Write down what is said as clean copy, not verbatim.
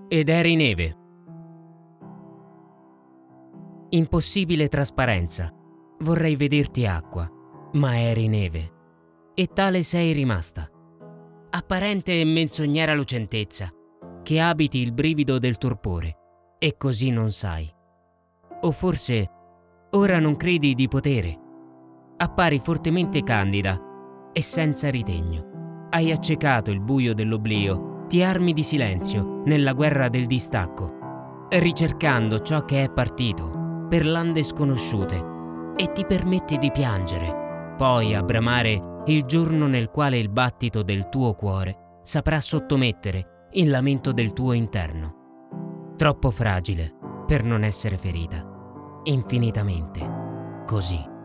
ed eri neve. Impossibile trasparenza, vorrei vederti acqua, ma eri neve, e tale sei rimasta. Apparente e menzognera lucentezza, che abiti il brivido del torpore, e così non sai. O forse ora non credi di potere. Appari fortemente candida e senza ritegno. Hai accecato il buio dell'oblio, ti armi di silenzio nella guerra del distacco, ricercando ciò che è partito per lande sconosciute, e ti permetti di piangere, poi a bramare il giorno nel quale il battito del tuo cuore saprà sottomettere il lamento del tuo interno. Troppo fragile per non essere ferita, infinitamente così.